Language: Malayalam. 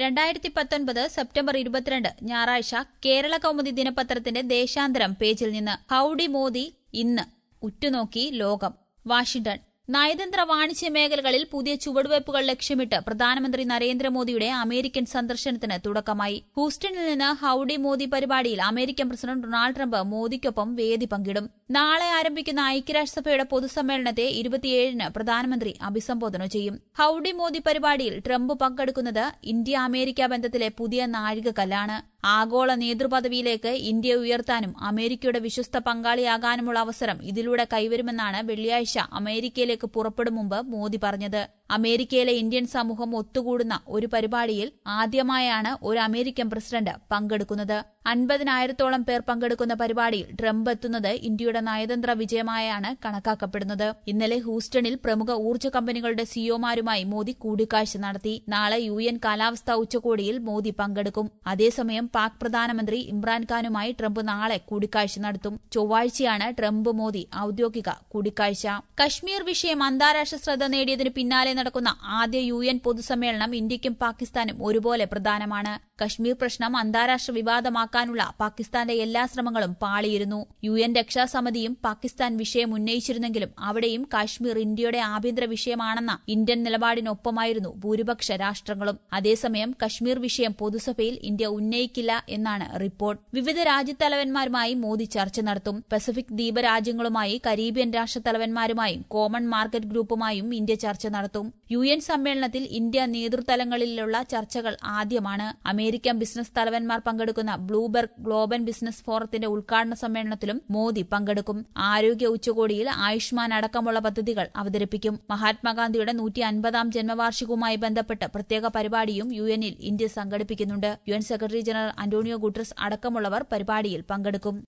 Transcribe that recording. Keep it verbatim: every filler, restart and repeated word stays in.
രണ്ടായിരത്തി പത്തൊൻപത് സെപ്റ്റംബർ ഇരുപത്തിരണ്ട് ഞായറാഴ്ച കേരള കൗമുദി ദിനപത്രത്തിന്റെ ദേശാന്തരം പേജിൽ നിന്ന് ഹൌഡി മോദി ഇന്ന് ഉറ്റുനോക്കി ലോകം. വാഷിംഗ്ടൺ. നയതന്ത്ര വാണിജ്യ മേഖലകളിൽ പുതിയ ചുവടുവയ്പുകൾ ലക്ഷ്യമിട്ട് പ്രധാനമന്ത്രി നരേന്ദ്രമോദിയുടെ അമേരിക്കൻ സന്ദർശനത്തിന് തുടക്കമായി. ഹൂസ്റ്റണിൽ നിന്ന് ഹൌഡി മോദി പരിപാടിയിൽ അമേരിക്കൻ പ്രസിഡന്റ് ഡൊണാൾഡ് ട്രംപ് മോദിക്കൊപ്പം വേദി പങ്കിടും. നാളെ ആരംഭിക്കുന്ന ഐക്യരാഷ്ട്രസഭയുടെ പൊതുസമ്മേളനത്തെ ഇരുപത്തിയേഴിന് പ്രധാനമന്ത്രി അഭിസംബോധന ചെയ്യും. ഹൌഡി മോദി പരിപാടിയിൽ ട്രംപ് പങ്കെടുക്കുന്നത് ഇന്ത്യ അമേരിക്ക ബന്ധത്തിലെ പുതിയ നാഴികക്കല്ലാണ്. ആഗോള നേതൃപദവിയിലേക്ക് ഇന്ത്യയെ ഉയർത്താനും അമേരിക്കയുടെ വിശ്വസ്ത പങ്കാളിയാകാനുമുള്ള അവസരം ഇതിലൂടെ കൈവരുമെന്നാണ് വെള്ളിയാഴ്ച അമേരിക്കയിലേക്ക് പുറപ്പെടും മുമ്പ് മോദി പറഞ്ഞത്. അമേരിക്കയിലെ ഇന്ത്യൻ സമൂഹം ഒത്തുകൂടുന്ന ഒരു പരിപാടിയിൽ ആദ്യമായാണ് ഒരു അമേരിക്കൻ പ്രസിഡന്റ് പങ്കെടുക്കുന്നത്. അൻപതിനായിരത്തോളം പേർ പങ്കെടുക്കുന്ന പരിപാടിയിൽ ട്രംപ് എത്തുന്നത് ഇന്ത്യയുടെ നയതന്ത്ര വിജയമായാണ് കണക്കാക്കപ്പെടുന്നത്. ഇന്നലെ ഹൂസ്റ്റണിൽ പ്രമുഖ ഊർജ്ജ കമ്പനികളുടെ സിഇഒമാരുമായി മോദി കൂടിക്കാഴ്ച നടത്തി. നാളെ യു എൻ കാലാവസ്ഥാ ഉച്ചകോടിയിൽ മോദി പങ്കെടുക്കും. അതേസമയം പാക് പ്രധാനമന്ത്രി ഇമ്രാൻഖാനുമായി ട്രംപ് നാളെ കൂടിക്കാഴ്ച നടത്തും. ചൊവ്വാഴ്ചയാണ് ട്രംപ് മോദി ഔദ്യോഗിക കൂടിക്കാഴ്ച. കശ്മീർ വിഷയം അന്താരാഷ്ട്ര ശ്രദ്ധ നേടിയതിന് പിന്നാലെ നടക്കുന്ന ആദ്യ യു എൻ പൊതുസമ്മേളനം ഇന്ത്യയ്ക്കും പാകിസ്ഥാനും ഒരുപോലെ പ്രധാനമാണ്. കശ്മീർ പ്രശ്നം അന്താരാഷ്ട്ര വിവാദമാക്കാനുള്ള പാകിസ്ഥാന്റെ എല്ലാ ശ്രമങ്ങളും പാളിയിരുന്നു. യു എൻ രക്ഷാസമിതിയും പാകിസ്ഥാൻ വിഷയം ഉന്നയിച്ചിരുന്നെങ്കിലും അവിടെയും കാശ്മീർ ഇന്ത്യയുടെ ആഭ്യന്തര വിഷയമാണെന്ന ഇന്ത്യൻ നിലപാടിനൊപ്പമായിരുന്നു ഭൂരിപക്ഷ രാഷ്ട്രങ്ങളും. അതേസമയം കശ്മീർ വിഷയം പൊതുസഭയിൽ ഇന്ത്യ ഉന്നയിക്കില്ല എന്നാണ് റിപ്പോർട്ട്. വിവിധ രാജ്യത്തലവന്മാരുമായി മോദി ചർച്ച നടത്തും. പസഫിക് ദ്വീപ രാജ്യങ്ങളുമായി, കരീബിയൻ രാഷ്ട്രത്തലവന്മാരുമായും കോമൺ മാർക്കറ്റ് ഗ്രൂപ്പുമായും ഇന്ത്യ ചർച്ച നടത്തും. യു എൻ സമ്മേളനത്തിൽ ഇന്ത്യ നേതൃതലങ്ങളിലുള്ള ചർച്ചകൾ ആദ്യമാണ്. അമേരിക്കൻ ബിസിനസ് തലവന്മാർ പങ്കെടുക്കുന്ന ബ്ലൂബെർഗ് ഗ്ലോബൽ ബിസിനസ് ഫോറത്തിന്റെ ഉദ്ഘാടന സമ്മേളനത്തിലും മോദി പങ്കെടുക്കും. ആരോഗ്യ ഉച്ചകോടിയിൽ ആയുഷ്മാൻ അടക്കമുള്ള പദ്ധതികൾ അവതരിപ്പിക്കും. മഹാത്മാഗാന്ധിയുടെ നൂറ്റി അൻപതാം ജന്മവാർഷികവുമായി ബന്ധപ്പെട്ട് പ്രത്യേക പരിപാടിയും യു എനിൽ ഇന്ത്യ സംഘടിപ്പിക്കുന്നുണ്ട്. U N secretary general Antonio Guterres അടക്കമുള്ളവർ പരിപാടിയിൽ പങ്കെടുക്കും.